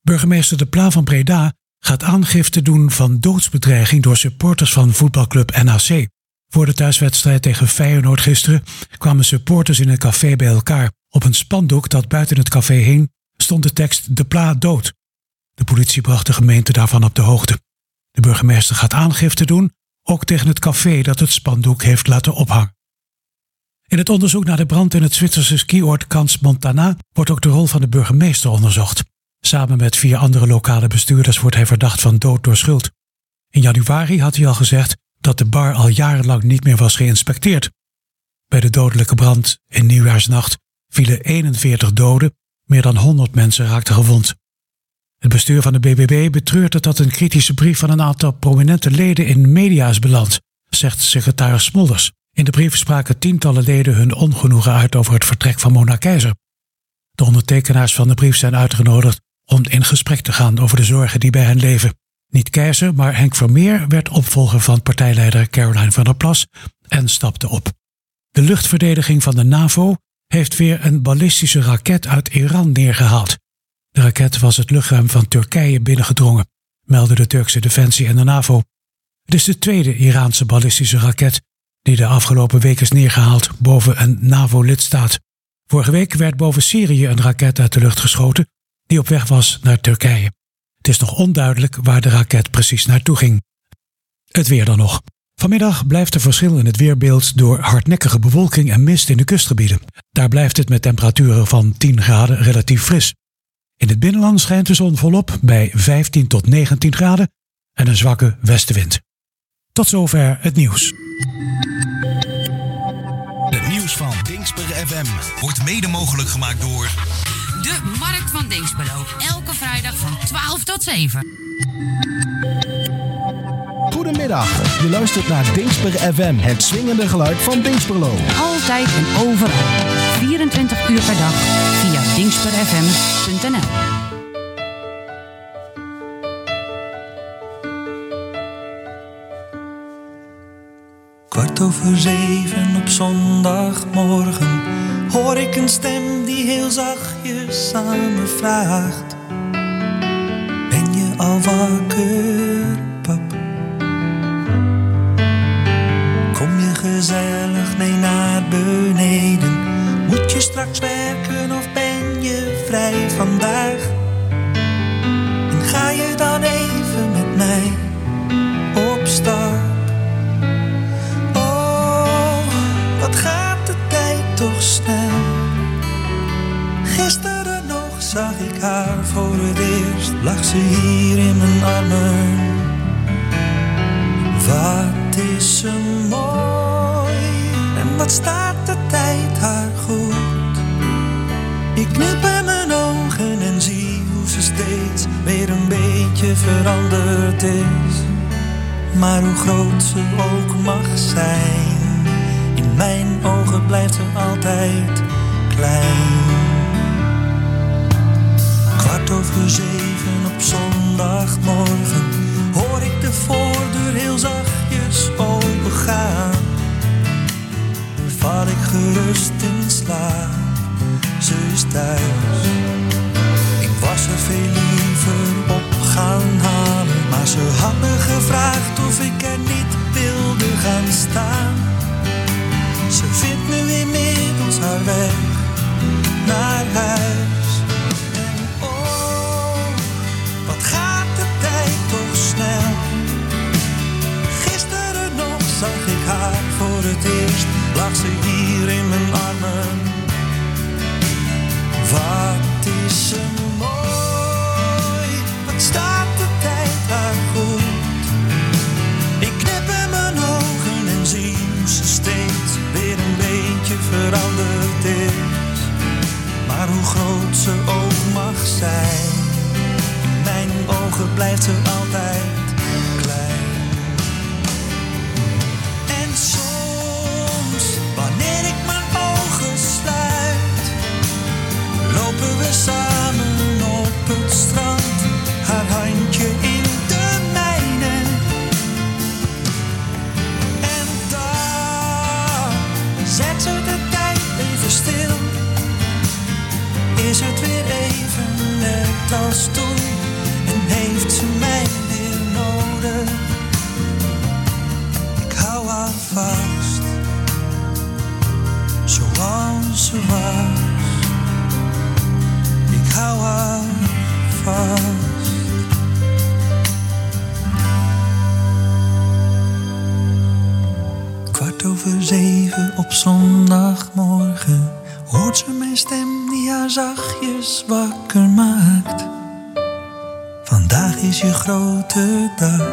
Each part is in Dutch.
Burgemeester De Pla van Breda gaat aangifte doen van doodsbedreiging door supporters van voetbalclub NAC. Voor de thuiswedstrijd tegen Feyenoord gisteren kwamen supporters in een café bij elkaar. Op een spandoek dat buiten het café hing stond de tekst De Pla dood. De politie bracht de gemeente daarvan op de hoogte. De burgemeester gaat aangifte doen, ook tegen het café dat het spandoek heeft laten ophangen. In het onderzoek naar de brand in het Zwitserse skioord Crans Montana wordt ook de rol van de burgemeester onderzocht. Samen met 4 andere lokale bestuurders wordt hij verdacht van dood door schuld. In januari had hij al gezegd dat de bar al jarenlang niet meer was geïnspecteerd. Bij de dodelijke brand in nieuwjaarsnacht vielen 41 doden, meer dan 100 mensen raakten gewond. Het bestuur van de BBB betreurt dat een kritische brief van een aantal prominente leden in media is beland, zegt secretaris Smolders. In de brief spraken tientallen leden hun ongenoegen uit over het vertrek van Mona Keizer. De ondertekenaars van de brief zijn uitgenodigd om in gesprek te gaan over de zorgen die bij hen leven. Niet Keizer, maar Henk Vermeer werd opvolger van partijleider Caroline van der Plas en stapte op. De luchtverdediging van de NAVO heeft weer een ballistische raket uit Iran neergehaald. De raket was het luchtruim van Turkije binnengedrongen, melden de Turkse Defensie en de NAVO. Het is de tweede Iraanse ballistische raket die de afgelopen week is neergehaald boven een NAVO-lidstaat. Vorige week werd boven Syrië een raket uit de lucht geschoten die op weg was naar Turkije. Het is nog onduidelijk waar de raket precies naartoe ging. Het weer dan nog. Vanmiddag blijft er verschil in het weerbeeld door hardnekkige bewolking en mist in de kustgebieden. Daar blijft het met temperaturen van 10 graden relatief fris. In het binnenland schijnt de zon volop bij 15 tot 19 graden en een zwakke westenwind. Tot zover het nieuws. Het nieuws van Dingsper FM wordt mede mogelijk gemaakt door de Markt van Dinxperlo. Elke vrijdag van 12 tot 7. Goedemiddag, je luistert naar Dingsper FM, het swingende geluid van Dinxperlo. Altijd en overal. 24 uur per dag via dingsperfm.nl. Kwart over 7 op zondagmorgen hoor ik een stem die heel zachtjes aan me vraagt: ben je al wakker, pap? Kom je gezellig mee naar beneden? Moet je straks werken of ben je vrij vandaag? En ga je dan even met mij op stap? Wat gaat de tijd toch snel? Gisteren nog zag ik haar voor het eerst. Lag ze hier in mijn armen. Wat is ze mooi. En wat staat de tijd haar goed. Ik knip in mijn ogen en zie hoe ze steeds weer een beetje veranderd is. Maar hoe groot ze ook mag zijn, in mijn ogen blijft ze altijd klein. 7:15 op zondagmorgen hoor ik de voordeur heel zachtjes opengaan. Val ik gerust in slaap, ze is thuis. Ik was er veel liever op gaan halen, maar ze had me gevraagd of ik er niet wilde gaan staan. Ze vindt nu inmiddels haar weg naar huis. En oh, wat gaat de tijd toch snel. Gisteren nog zag ik haar voor het eerst, lag ze hier in mijn armen. Wat is ze mooi, wat staat de tijd haar goed. Ik knip in mijn ogen en zie hoe ze steeds weer een beetje veranderd is. Maar hoe groot ze ook mag zijn, in mijn ogen blijft ze altijd klein. En soms, wanneer ik mijn ogen sluit, lopen we samen op het strand, haar handje in de mijne. En dan zet ze de tijd even stil. Is het weer even net als toen? heeft ze mij weer nodig. Ik hou haar vast, zoals ze was. Ik hou haar vast. Over 7 op zondagmorgen hoort ze mijn stem die haar zachtjes wakker maakt. Vandaag is je grote dag.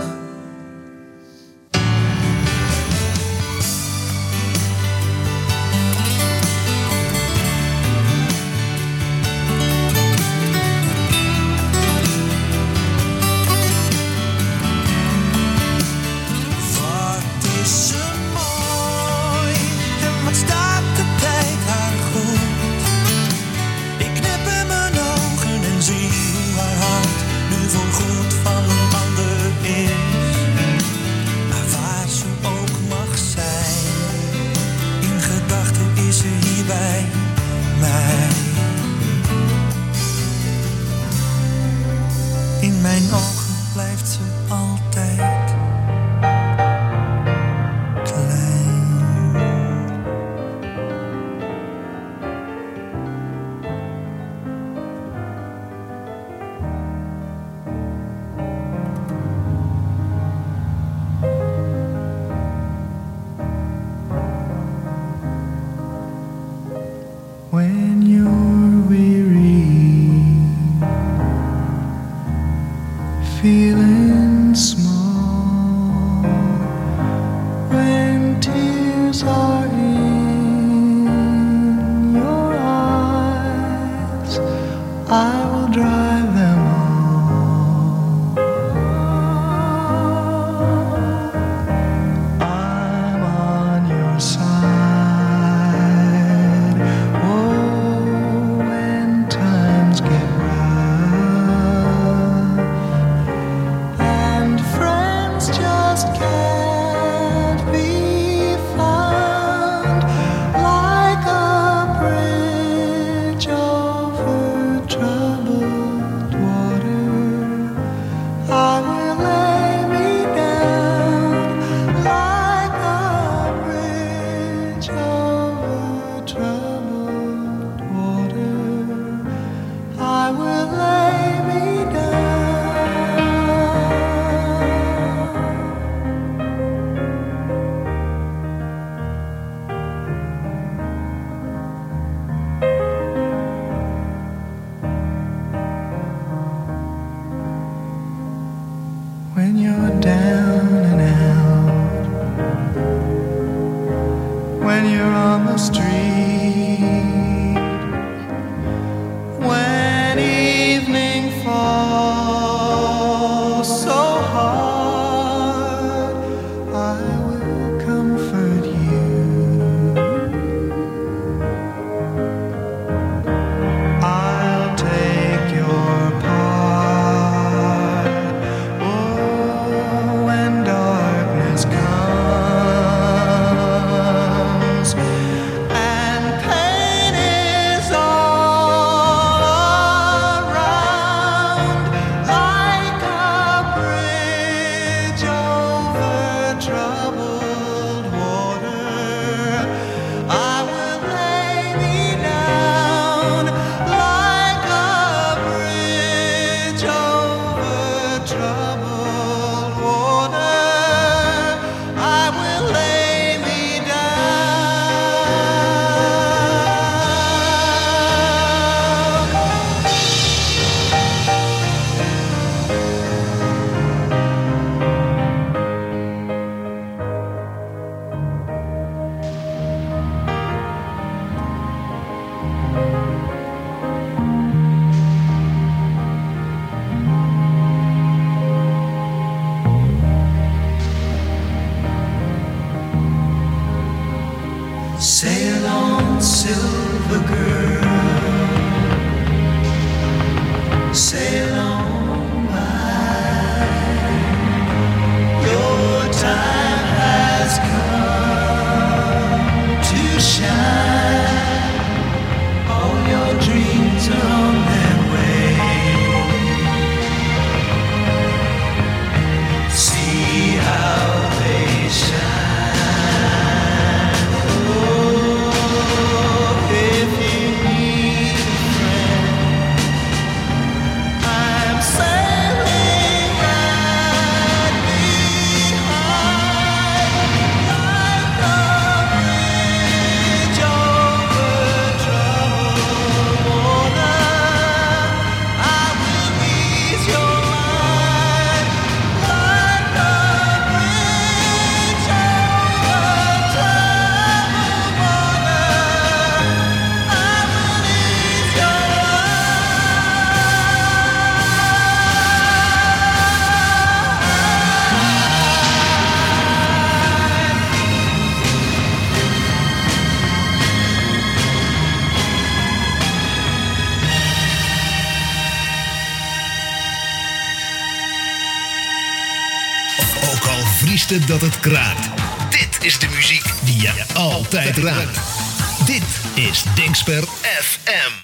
When artiesten dat het kraakt. Dit is de muziek die je altijd raakt. Dit is Dingsper FM.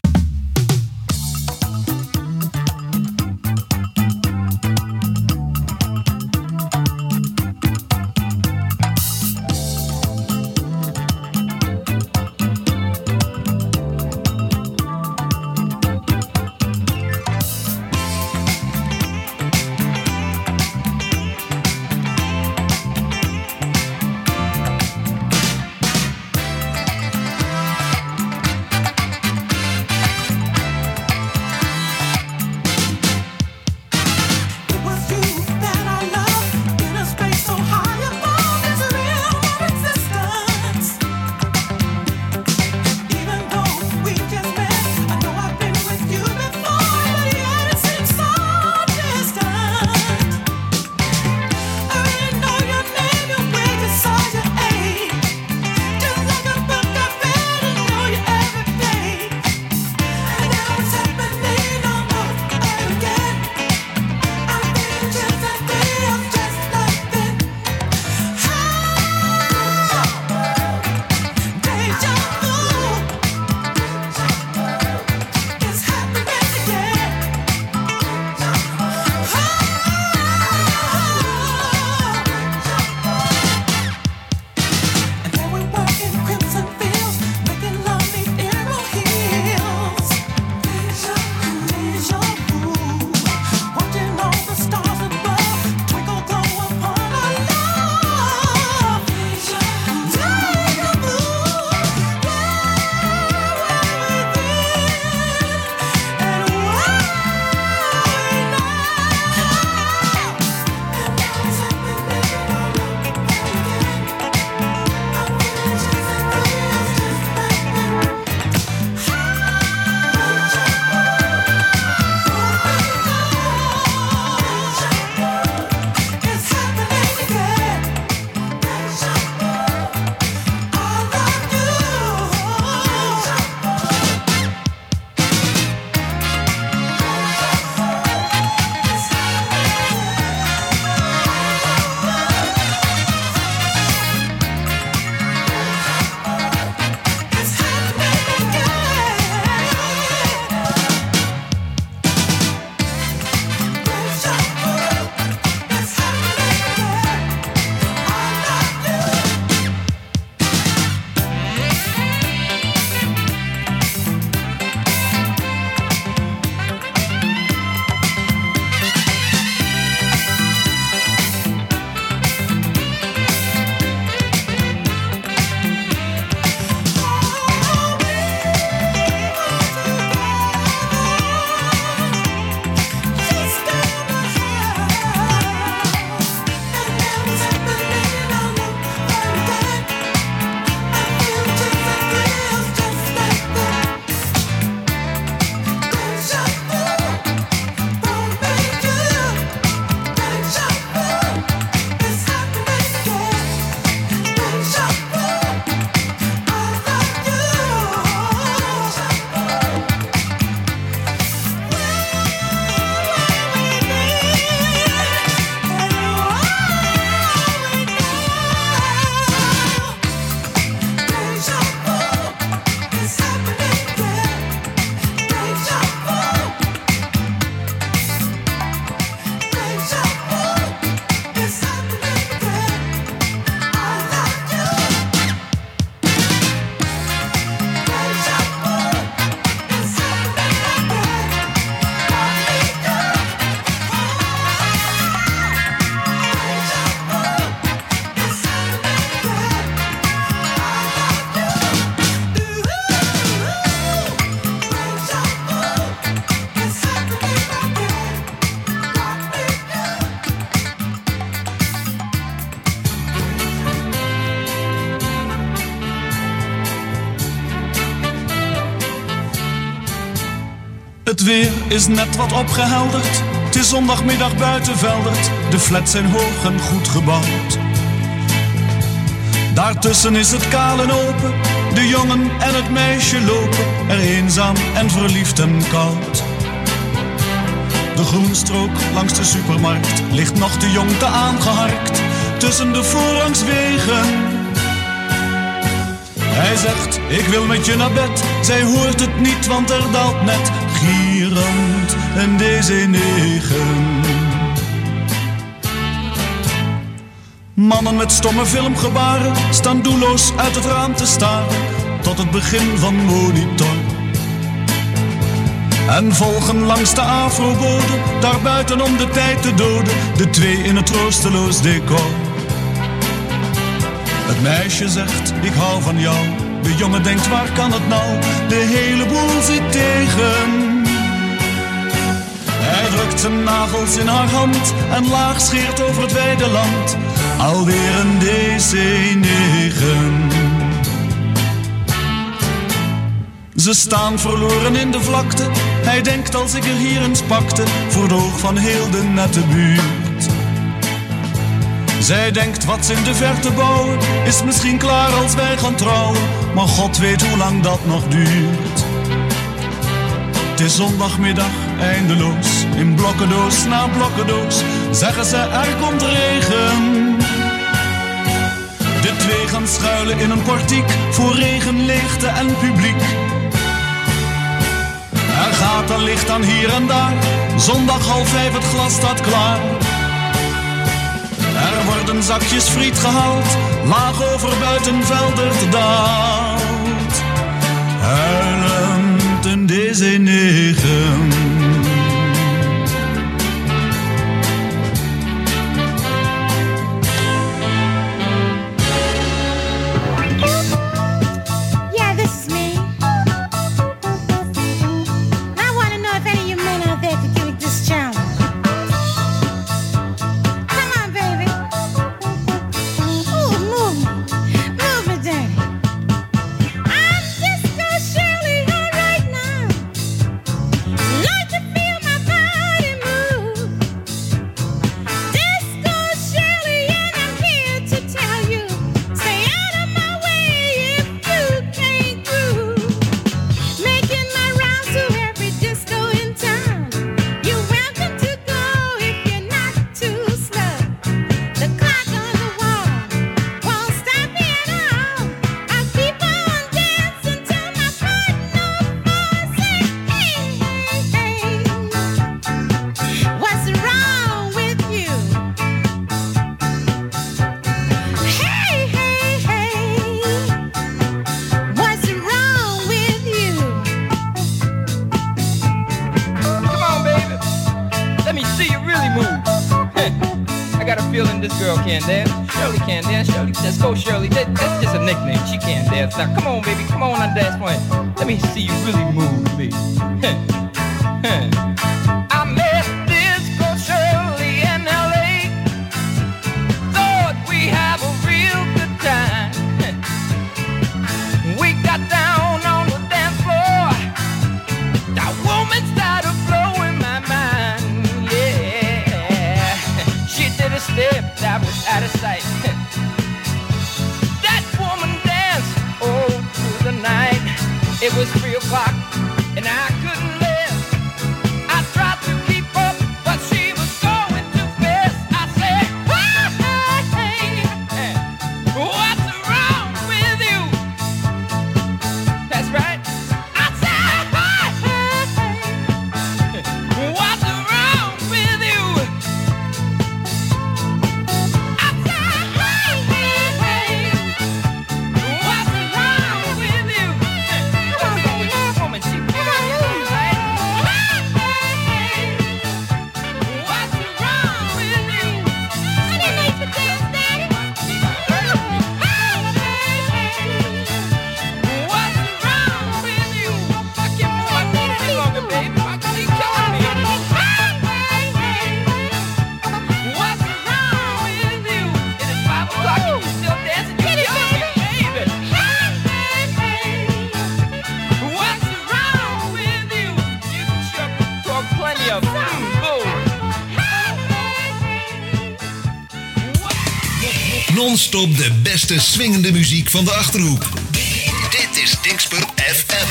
Het weer is net wat opgehelderd. Het is zondagmiddag buiten Veldert. De flats zijn hoog en goed gebouwd. Daartussen is het kaal en open. De jongen en het meisje lopen er eenzaam en verliefd en koud. De groenstrook langs de supermarkt ligt nog te jong te aangeharkt. tussen de voorrangswegen. Hij zegt, ik wil met je naar bed. Zij hoort het niet, want er daalt net gierend een DC-9. Mannen met stomme filmgebaren staan doelloos uit het raam te staren tot het begin van Monitor. En volgen langs de afrobode, daarbuiten om de tijd te doden, de twee in het troosteloos decor. Het meisje zegt, ik hou van jou. De jongen denkt, waar kan het nou? De hele boel zit tegen. Hij drukt zijn nagels in haar hand en laag scheert over het wijde land. Alweer een DC-9. Ze staan verloren in de vlakte. Hij denkt, als ik er hier eens pakte, voor het oog van heel de nette buurt. Zij denkt, wat ze in de verte bouwen, is misschien klaar als wij gaan trouwen. Maar God weet hoe lang dat nog duurt. Het is zondagmiddag, eindeloos. In blokkendoos na blokkendoos zeggen ze, er komt regen. De twee gaan schuilen in een portiek voor regen, leegte en publiek. Er gaat een licht aan hier en daar. Zondag 4:30, het glas staat klaar. Er worden zakjes friet gehaald, laag over Buitenveldert daalt. Huilend een DC-9. Shirley, that's just a nickname. She can't dance. Now, come on, baby, come on and dance for me. Let me see you really move me. I met Disco Shirley in L.A. Thought we have a real good time. We got down on the dance floor. That woman started blowing my mind. Yeah, she did a step that was out of sight. It was 3 o'clock and I couldn't live. I tried to keep up, but she was going too fast. I said, hey, what's wrong with you? That's right. I said, hey, what's wrong with you? I said, hey, what's wrong with you? Non-stop de beste swingende muziek van de Achterhoek. Dit is Dingsper FM.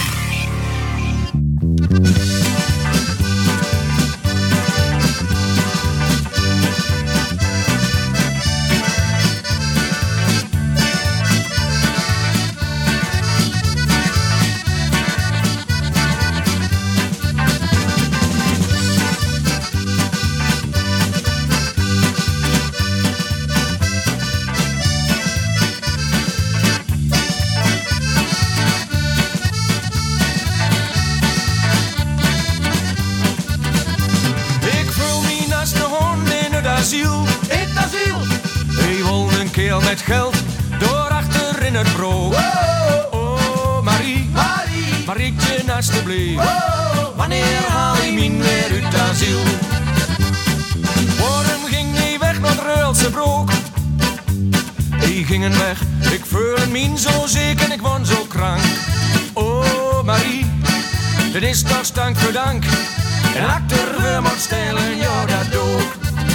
keel met geld door achter in het brood. Oh, Marie, Marietje, alsjeblieft. Wanneer haal je mij weer uit asiel? Waarom ging hij weg naar het Reulse broek? Die gingen weg, ik voelde mij zo ziek en ik word zo krank. Oh, Marie, dit is toch stank voor dank. En achter we moet stellen, ja dat doe ik.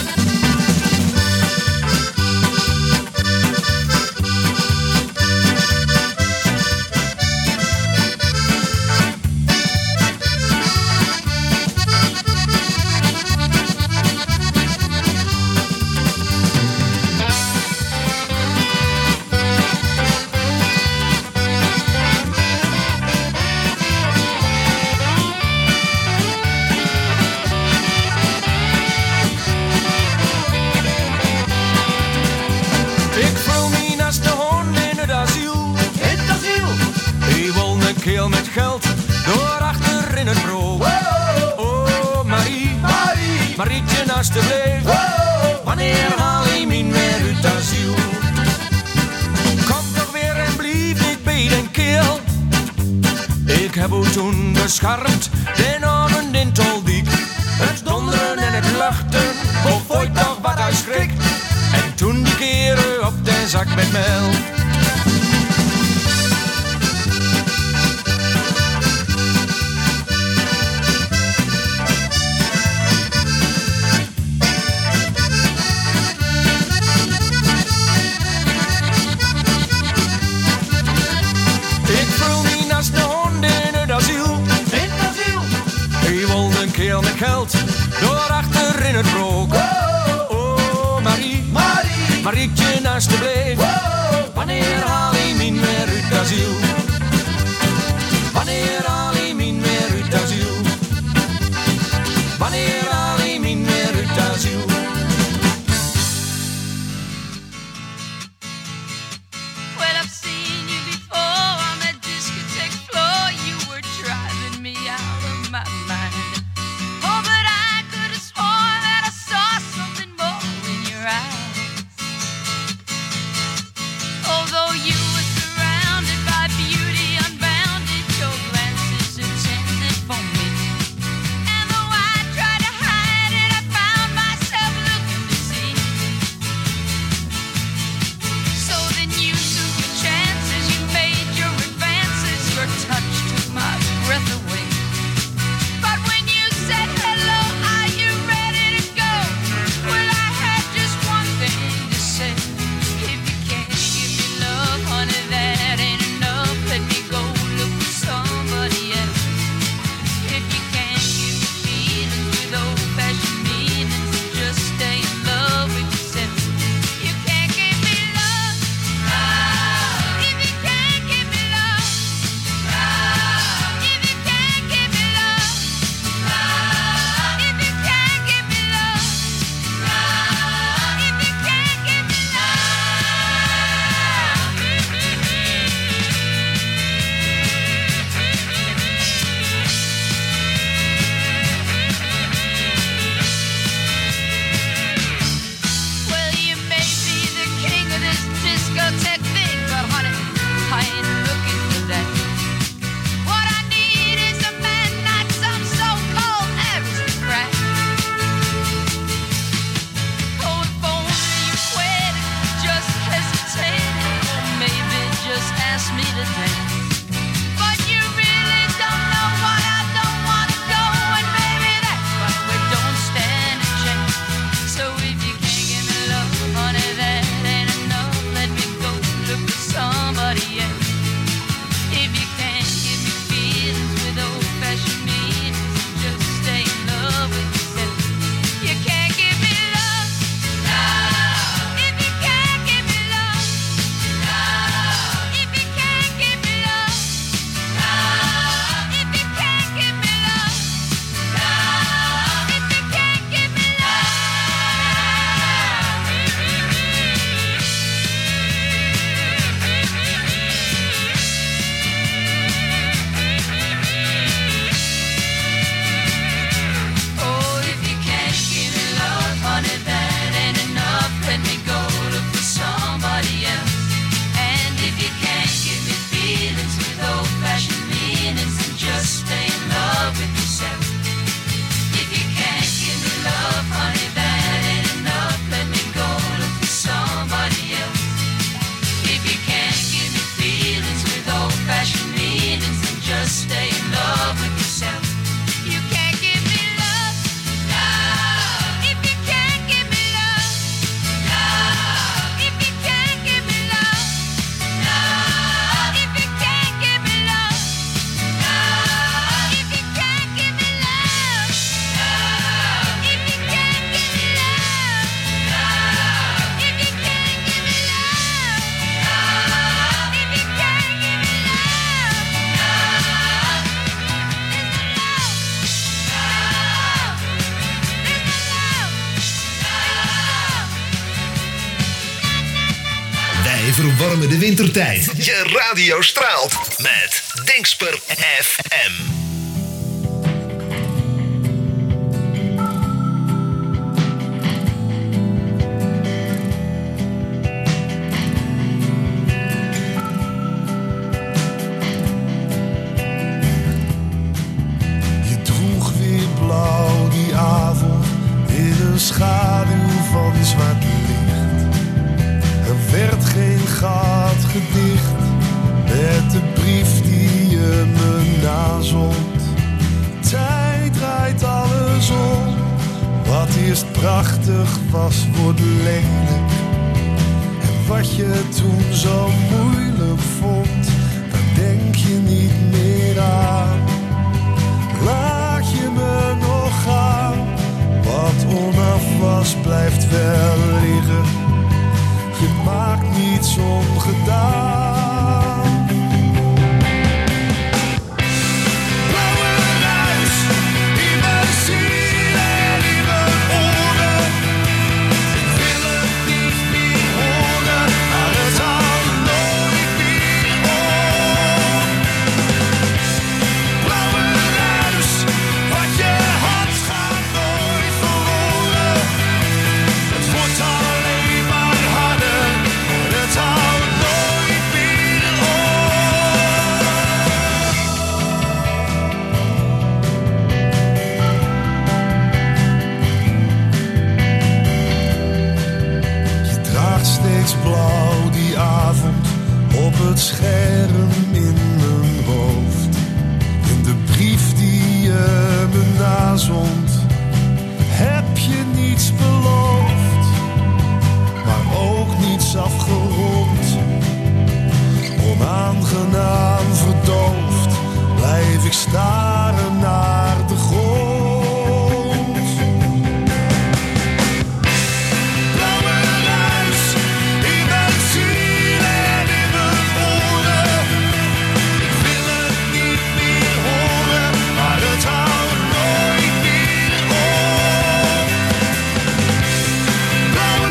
Keel met geld door achter in het brood. Oh, Marie, Marietje, alsjeblieft. Wanneer haal je mij weer uit asiel? Kom toch weer en blijf niet bij den keel. Ik heb u toen beschermd, den avond in Toldiek. Het donderen en het luchten, of ooit nog wat hij schrik. En toen die keren op de zak met melk. Keel met geld door achter in het broek. Oh, Marie, Marietje, alsjeblieft. Wanneer haal je mij weer uit asiel? Wanneer haal je mij weer uit asiel? Wanneer haal je mij weer uit asiel? Well, I've seen you before on that discotheque floor. You were driving me out of my mind. verwarmen de wintertijd. Je radio straalt met Dingsper FM. Je droeg weer blauw die avond in een schaduw van zwart licht. Er werd geen gat gedicht met de brief die je me nazond. Tijd draait alles om. Wat eerst prachtig was, wordt lelijk. En wat je toen zo moeilijk vond, daar denk je niet meer aan. Laat je me nog gaan. Wat onaf was, blijft wel liggen. Je maakt niets ongedaan. Blauwe ruis in mijn ziel en in mijn oren. Ik wil het niet meer horen, maar het houdt nooit meer op. Blauwe ruis, wat je had gaat nooit verloren. Het wordt alleen maar harder. Het houdt nooit meer op. Je draagt steeds blauw die avond op het scherm in mijn hoofd. In de brief die je me nazond, heb je niets beloofd, maar ook niets afgerond. Onaangenaam verdoofd blijf ik staren naar de grond. Blauwe ruis in mijn ziel en in mijn oren. Ik wil het niet meer horen, maar het houdt nooit meer op. Blauwe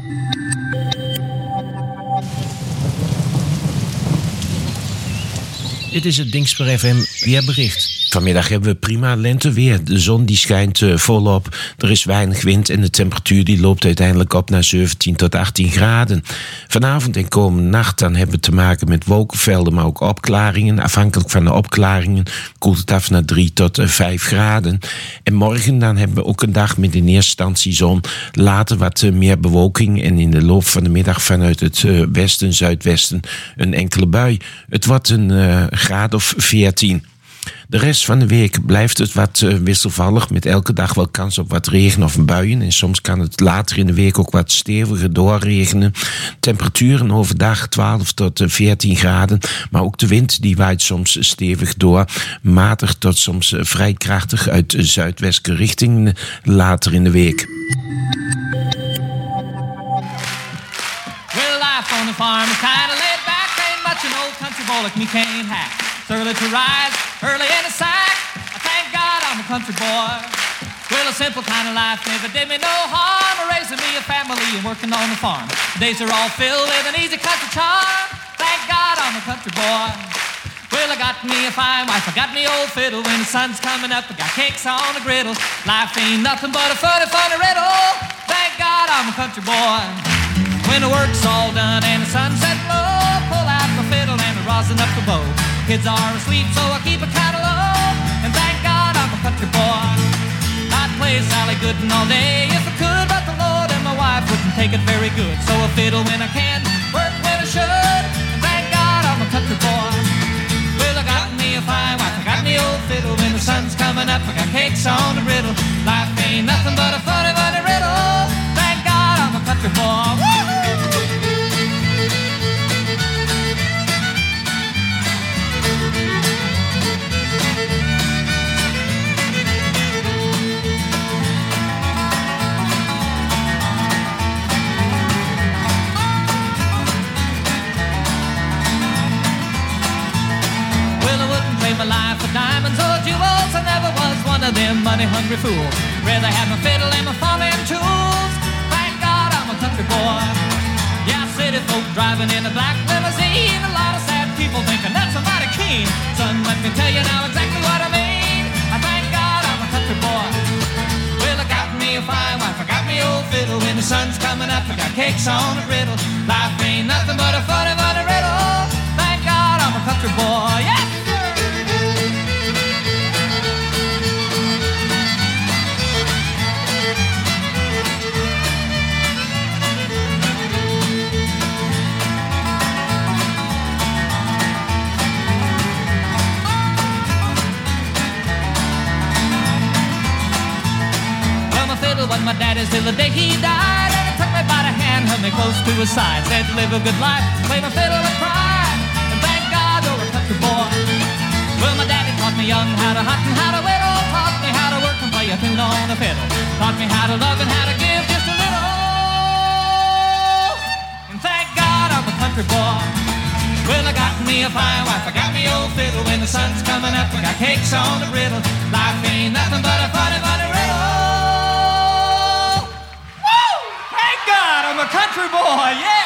Dit is het Dingsper FM weerbericht. Vanmiddag hebben we prima lenteweer. De zon die schijnt volop. Er is weinig wind en de temperatuur die loopt uiteindelijk op naar 17 tot 18 graden. Vanavond en komende nacht dan hebben we te maken met wolkenvelden, maar ook opklaringen. Afhankelijk van de opklaringen koelt het af naar 3 tot 5 graden. En morgen dan hebben we ook een dag met in eerste instantie zon. Later wat meer bewolking en in de loop van de middag vanuit het westen, zuidwesten een enkele bui. Het wordt een graad of 14. De rest van de week blijft het wat wisselvallig, met elke dag wel kans op wat regen of buien. En soms kan het later in de week ook wat steviger doorregenen. Temperaturen overdag 12 tot 14 graden, maar ook de wind die waait soms stevig door. Matig tot soms vrij krachtig uit zuidwestelijke richting later in de week. Well, life on the farm is kinda laid back. Ain't much an old country boy like me can't hack. It's early to rise, early in the sack. I thank God I'm a country boy. Well, a simple kind of life never did me no harm. Raising me a family and working on the farm. Days are all filled with an easy country charm. Thank God I'm a country boy. Well, I got me a fine wife, I got me old fiddle. When the sun's coming up, I got cakes on the griddle. Life ain't nothing but a funny, funny riddle. Thank God I'm a country boy. When the work's all done and the sunset low, pull out my fiddle and I rosin up the bow. Kids are asleep, so I keep it kinda low. And thank God I'm a country boy. I'd play Sally Gooden all day if I could, but the Lord and my wife wouldn't take it very good. So I fiddle when I can, work when I should. And thank God I'm a country boy. Well, I got me a fine wife, I got me old fiddle. When the sun's coming up, I got cakes on the griddle. Life ain't nothing but a funny, funny riddle. Thank God I'm a country boy. Woo-hoo! My life for diamonds or jewels, I never was one of them money-hungry fools. Rather have my fiddle and my farming tools. Thank God I'm a country boy. Yeah, city folk drive driving in a black limousine. A lot of sad people thinking that's a mighty keen. Son, let me tell you now exactly what I mean. I thank God I'm a country boy. Well, I got me a fine wife, I got me old fiddle. When the sun's coming up, I got cakes on a griddle. Life ain't nothing but a funny, funny riddle. Thank God I'm a country boy, yeah! Was my daddy's till the day he died, and he took me by the hand, held me close to his side, said to live a good life, play my fiddle and cry, and thank God you're a country boy. Well, my daddy taught me young how to hunt and how to whittle, taught me how to work and play a tune on the fiddle, taught me how to love and how to give just a little, and thank God I'm a country boy. Well, I got me a fine wife, I got me old fiddle. When the sun's coming up, I got cakes on the griddle. Life ain't nothing but a funny, funny riddle. I'm a country boy, yeah!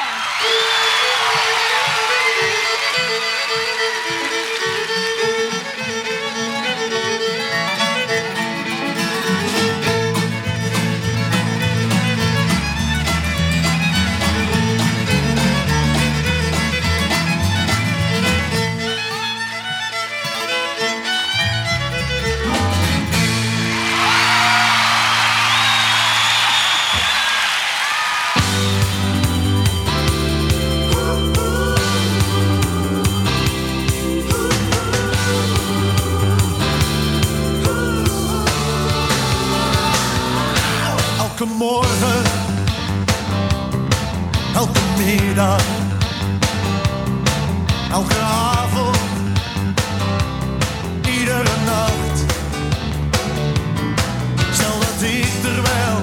Elke morgen, elke middag, elke avond, iedere nacht. Stel dat ik er wel,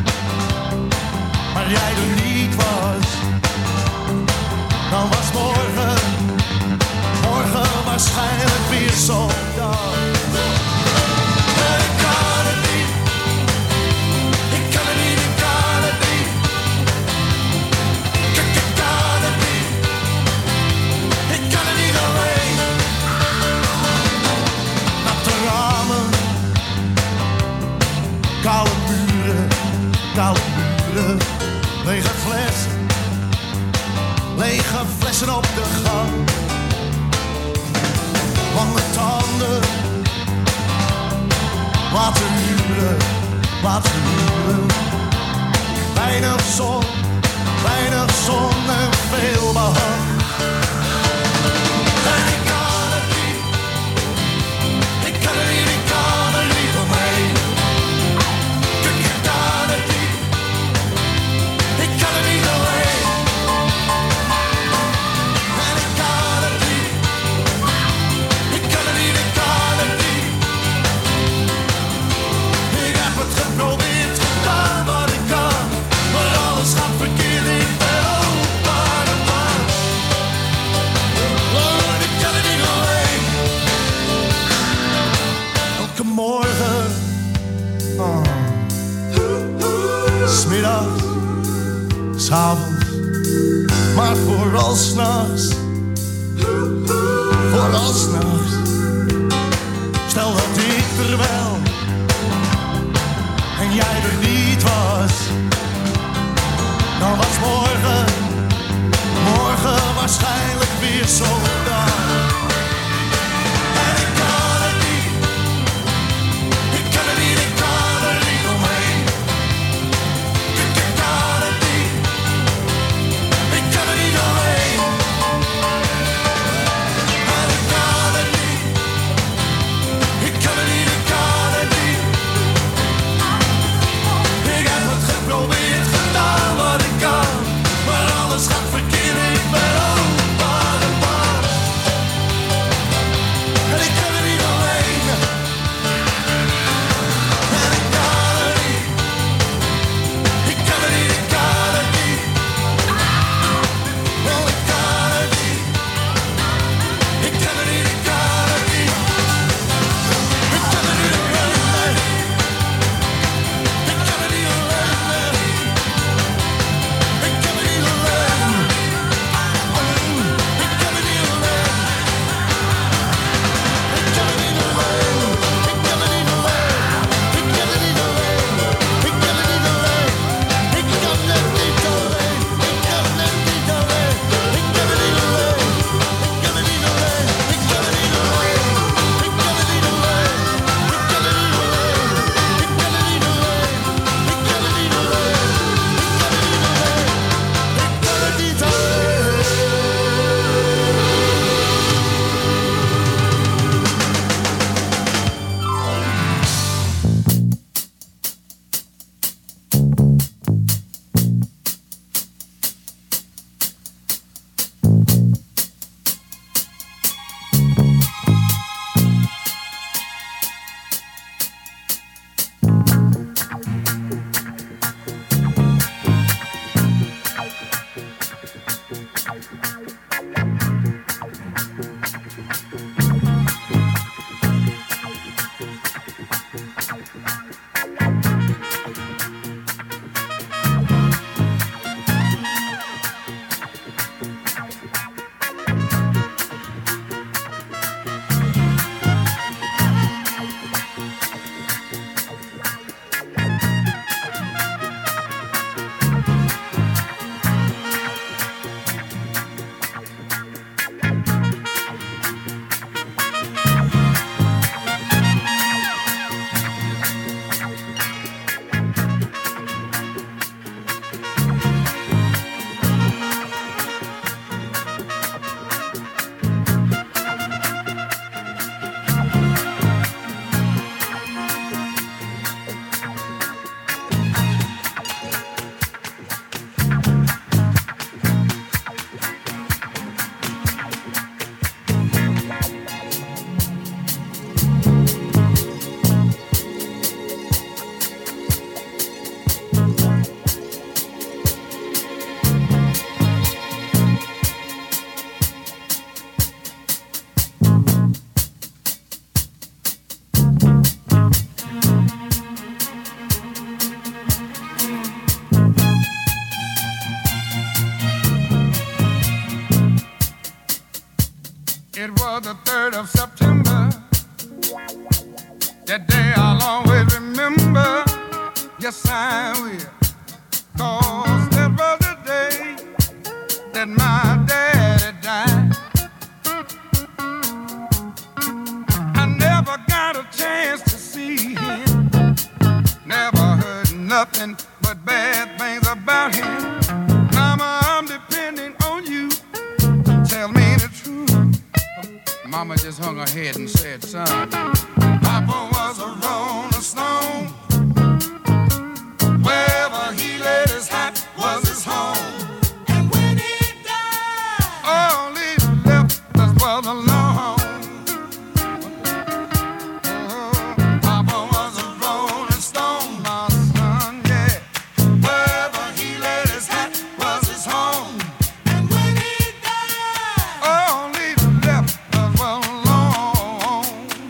maar jij er niet was. Dan was morgen waarschijnlijk weer zo'n dag. Koude muren, lege flessen op de gang. Lange tanden, laten huren. Weinig zon en veel behang. En ik kan het niet, ik kan er niet omheen. S'avonds, maar vooral s'nachts. Stel dat ik er wel en jij er niet was. Dan was morgen waarschijnlijk weer zo'n dag. En ik kan het niet, ik kan er niet omheen. It was the 3rd of September. That day I'll always remember. Yes, I will. 'Cause that was the day that my daddy died. I never got a chance to see him. Never heard nothing but bad things about him. Mama, I'm depending on you. Tell me the truth. Mama just hung her head and said, son, Papa was a rolling stone. Wherever he laid his hat was his home. And when he died, all he left us was alone. Papa was a rolling stone, my son, yeah. Wherever he laid his hat was his home. And when he died, all he left us was alone.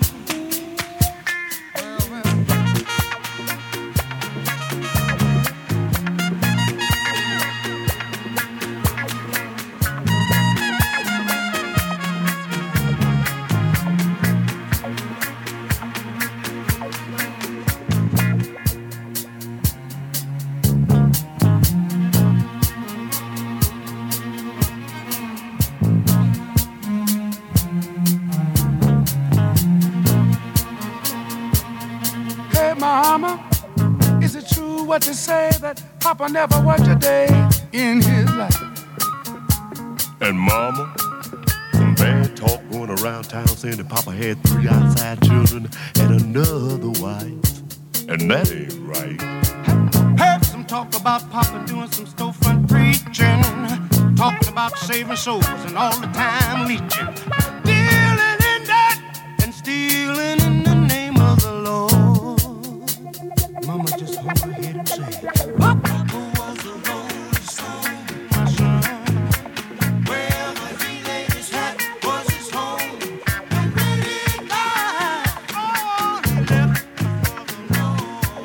Hey, Mama, is it true what they say that Papa never worked a day in his life? And Mama, some bad talk going around town saying that Papa had 3 outside children and another wife. And that ain't right. Heard some talk about Papa doing some storefront preaching, talking about saving souls and all the time leeching, dealing in that and stealing in the name of the Lord. Mama just hung her head and said, Papa was a rolling stone, my son. Wherever he laid his hat was his home. And when he died, all he left was alone.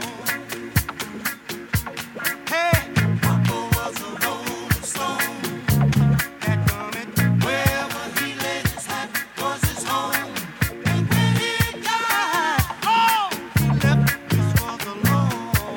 Hey, Papa was a rolling stone. Wherever he laid his hat was his home. And when he died, all he left us was alone.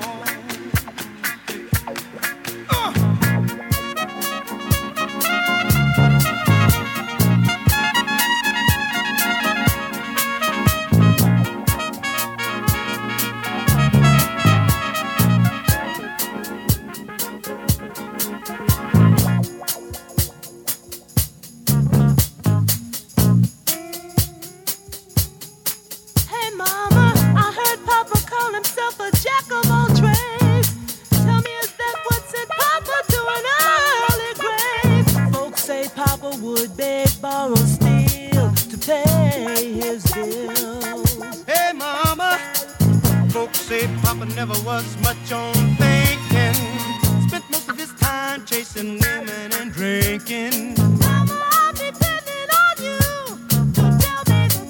Hey, Mama, I heard Papa call himself a jack of all trades. Tell me, is that what sent Papa to an early grave? Folks say Papa would beg, borrow, steal to pay his bills. Hey, Mama, folks say Papa never was much on thinking. Spent most of his time chasing women and drinking. Mama, I'm depending on you to tell me the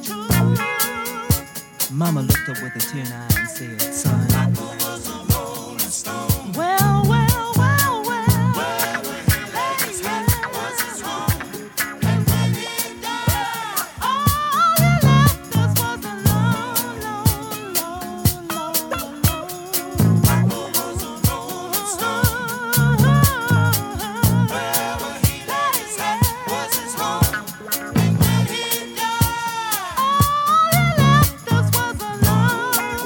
truth. Mama looked up with a tear in her eye and said, son, Papa was a rolling stone. Well, well, well, well. Wherever he laid his hat was his home. And when he died, All he left us was alone, alone, alone, alone. Papa was a rolling stone. Wherever he laid his hat was his home. And when he died, All he left us was alone.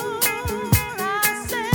I said,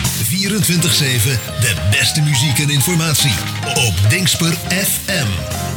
De beste muziek en informatie op Dingsper FM.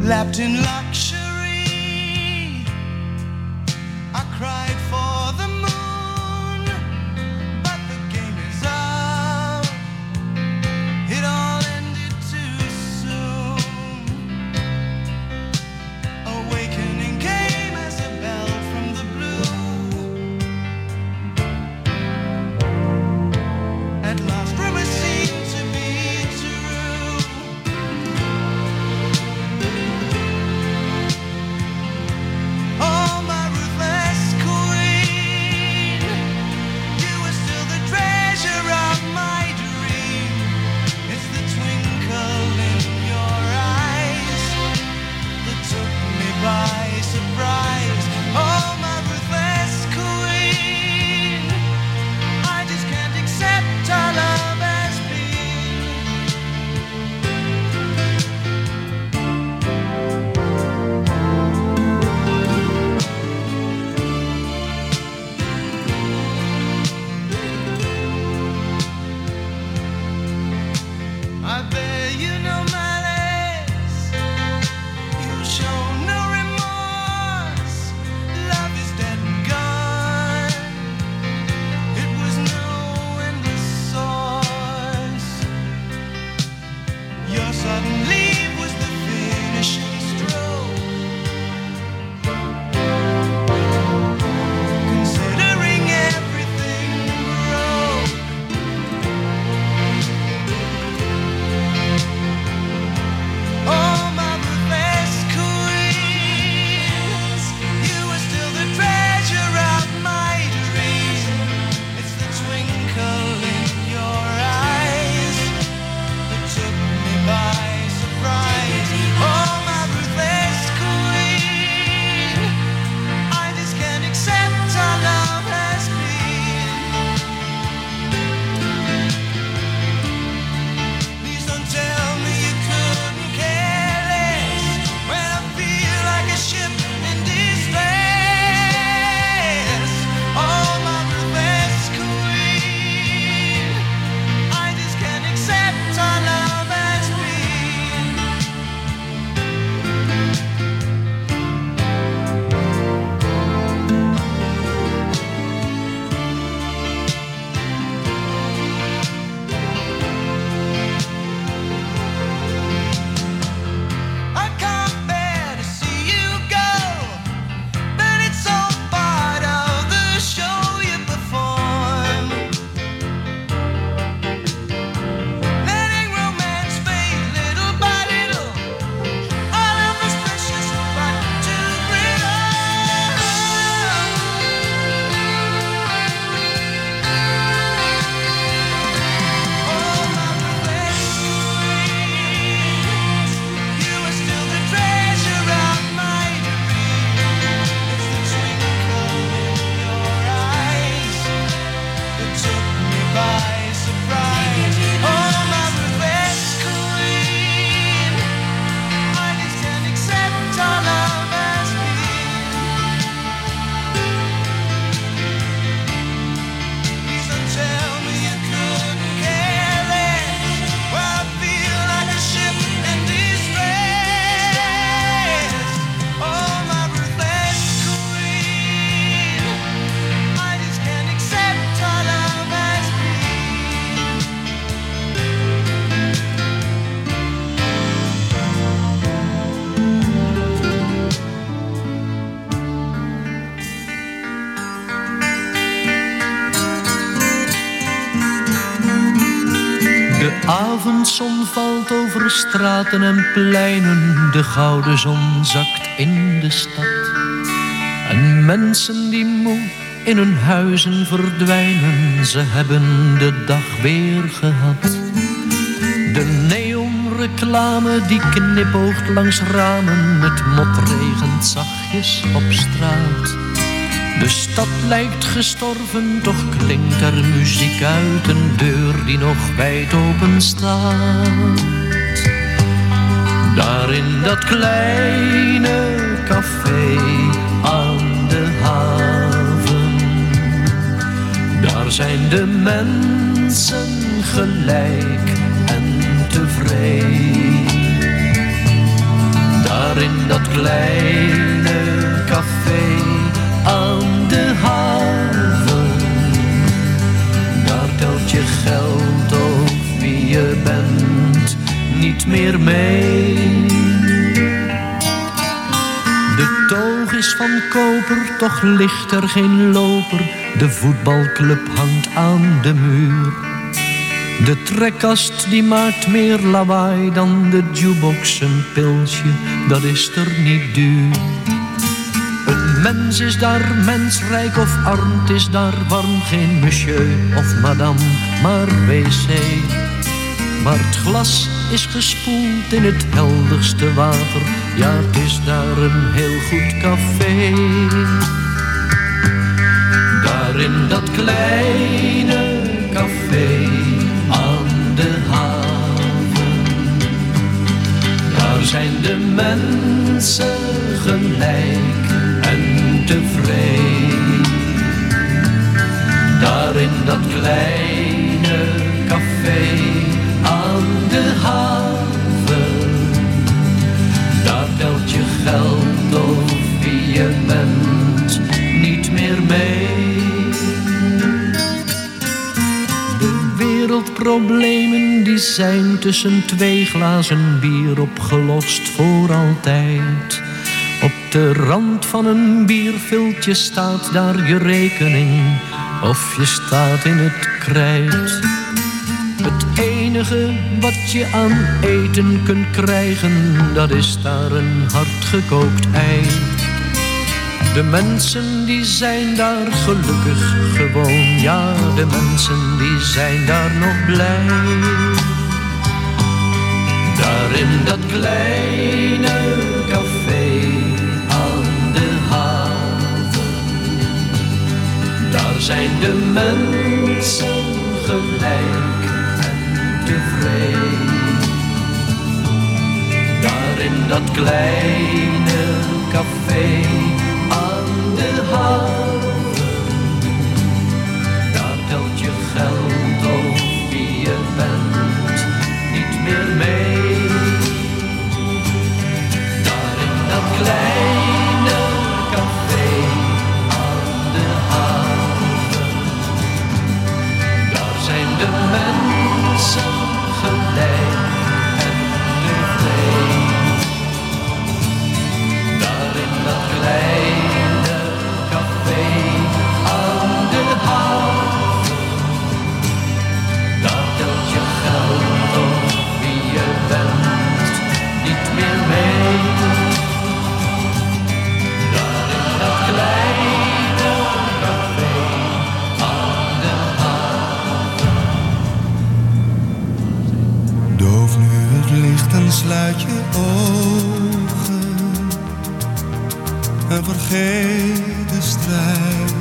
lapped in luxury. I cried for the moon, but the game is up. It all ended too soon. Awakening came as a bell from the blue. At last rumors seemed to be true. Oh, my ruthless queen, you were still the treasure of my dream. It's the twinkle in your eyes that took me by surprise. Oh, my ruthless queen, I just can't accept our love as I bear you no malice, you show no remorse. Love is dead and gone. It was no endless source. Your sudden leave was the finishing stroke. Considering everything broke. Oh, my ruthless queens, you were still the treasure of my dream. It's the twinkle in your eyes that took me by surprise. Oh, my ruthless queen, I just can't accept our love has been. Please don't tell me you couldn't care less when I feel like a ship in distress. Oh, my ruthless queen, I just can't accept our love has been. I can't bear to see you go, but it's all part of the show you perform. Letting romance fade little by little, all of us precious but too brittle. Oh, my ruthless queens, you were still the treasure of my dream. It's the twinkle in your eyes that took me by surprise. Oh, my ruthless queen, I just can't accept our love as been. Please don't tell me you couldn't care less when I feel like a ship in distress. Oh, my ruthless queen, I just can't accept our love as been. De avondzon valt over straten en pleinen, de gouden zon zakt in de stad. En mensen die moe in hun huizen verdwijnen, ze hebben de dag weer gehad. De neonreclame die knipoogt langs ramen, het motregent zachtjes op straat. De stad lijkt gestorven, toch klinkt er muziek uit een deur die nog wijd open staat. Daar in dat kleine café aan de haven, daar zijn de mensen gelijk en tevreden. Daar daar in dat kleine café aan de haven. Daar telt je geld of wie je bent niet meer mee. De toog is van koper, toch ligt er geen loper. De voetbalclub hangt aan de muur. De trekkast die maakt meer lawaai dan de jukebox. Een pilsje, dat is er niet duur. Een mens is daar mensrijk of arm, het is daar warm. Geen monsieur of madame, maar wc. Maar het glas is gespoeld in het helderste water. Ja, het is daar een heel goed café. Daar in dat kleine café aan de haven. Daar zijn de mensen gelijk en tevreden. Daar in dat kleine café aan de haven. Daar telt je geld of wie je bent niet meer mee. De wereldproblemen die zijn tussen twee glazen bier opgelost voor altijd. Op de rand van een bierviltje staat daar je rekening of je staat in het krijt. Het enige wat je aan eten kunt krijgen, dat is daar een hardgekookt ei. De mensen die zijn daar gelukkig gewoon, ja, de mensen die zijn daar nog blij. Daar in dat kleine café aan de haven. Daar zijn de mensen gelijk en tevreden. Daar in dat kleine café aan de haven. Daar telt je geld of wie je bent niet meer mee. Daar in dat kleine café aan de haven. Daar zijn de mensen gelijk en tevreden. Daar in dat kleine café aan de haven. Daar telt je geld of wie je bent niet meer mee. Daar in dat kleine café aan de haven. Doof nu het licht en sluit je ogen en vergeet de strijd.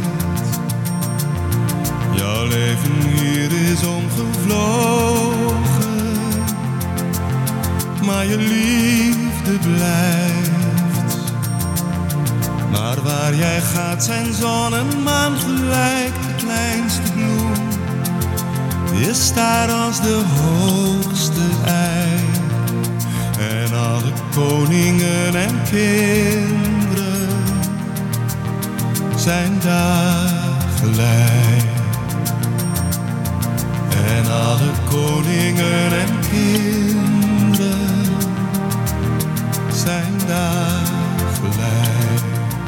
Jouw leven hier is omgevlogen, maar je liefde blijft. Maar waar jij gaat zijn zon en maan gelijk, de kleinste bloem is daar als de hoogste ei. En alle koningen en kinderen zijn daar gelijk. En alle koningen en kinderen zijn daar gelijk.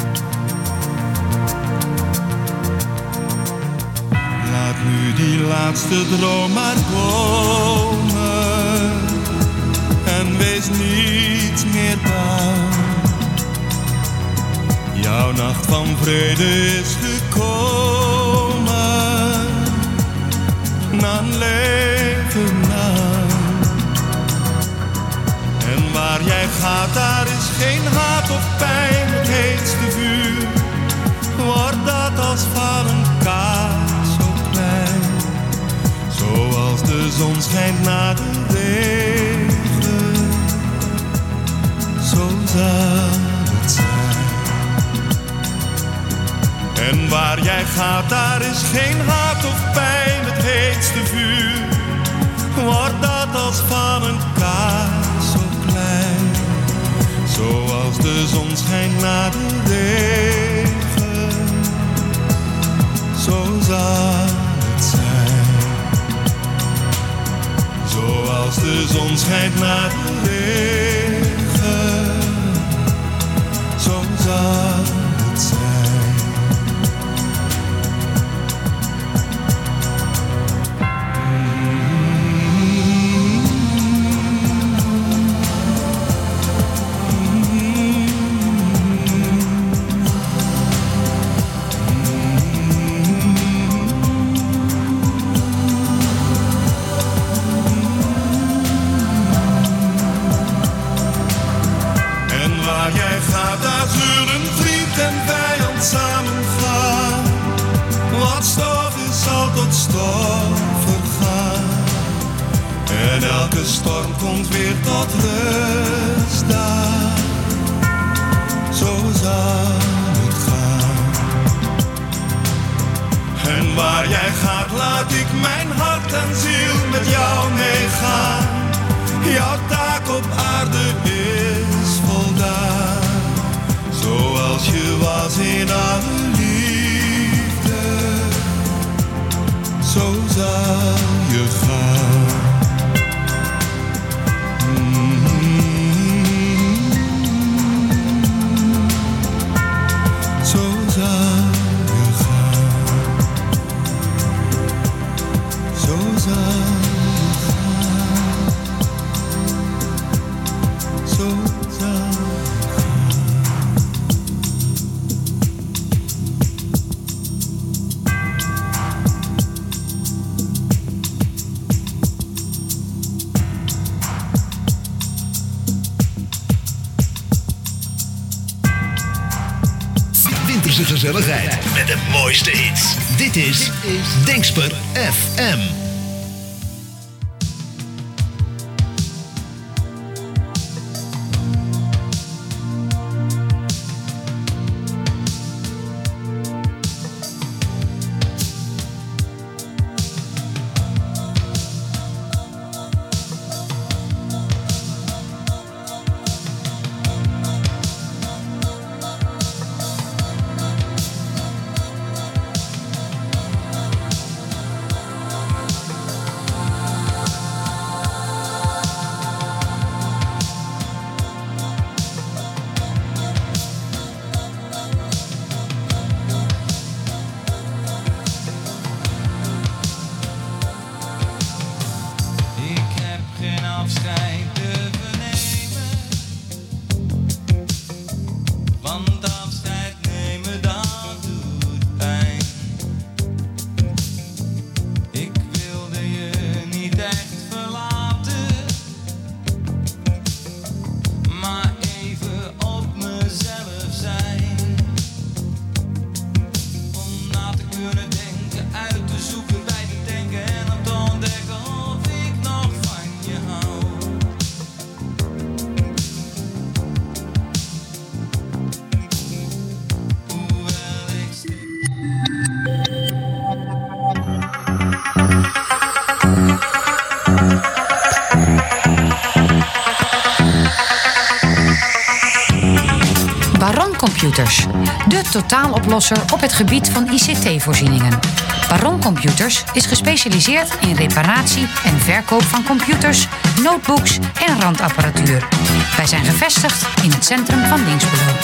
Laat nu die laatste droom maar komen en wees niet meer bang. Jouw nacht van vrede is gekomen, na een leven lang. En waar jij gaat, daar is geen haat of pijn. Het heetste vuur wordt dat als van een kaars zo klein. Zoals de zon schijnt na de regen, zo zal het zijn. En waar jij gaat, daar is geen haat of pijn. Het heetste vuur wordt dat als van een kaars zo klein. Zoals Zoals de zon schijnt na de regen, zo zal het zijn. Zoals de zon schijnt na de regen, zo zal het zijn. Daar zullen vriend en vijand samen gaan. Wat stof is, zal tot stof vergaan. En elke storm komt weer tot rust daar. Zo zal het gaan. En waar jij gaat, laat ik mijn hart en ziel met jou meegaan. Jouw taak op aarde is voldaan. Zoals je was in alle liefde, zo zal je gaan. Zo zal je gaan. Zo zal je gaan. Zo zal. Gezelligheid met de mooiste hits. Dit is Dingsper FM. Computers, de totaaloplosser op het gebied van ICT-voorzieningen. Baron Computers is gespecialiseerd in reparatie en verkoop van computers, notebooks en randapparatuur. Wij zijn gevestigd in het centrum van Dinxperlo.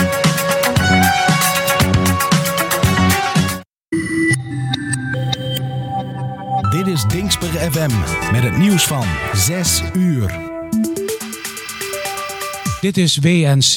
Dit is Dingsper FM met het nieuws van 6 uur. Dit is WNC.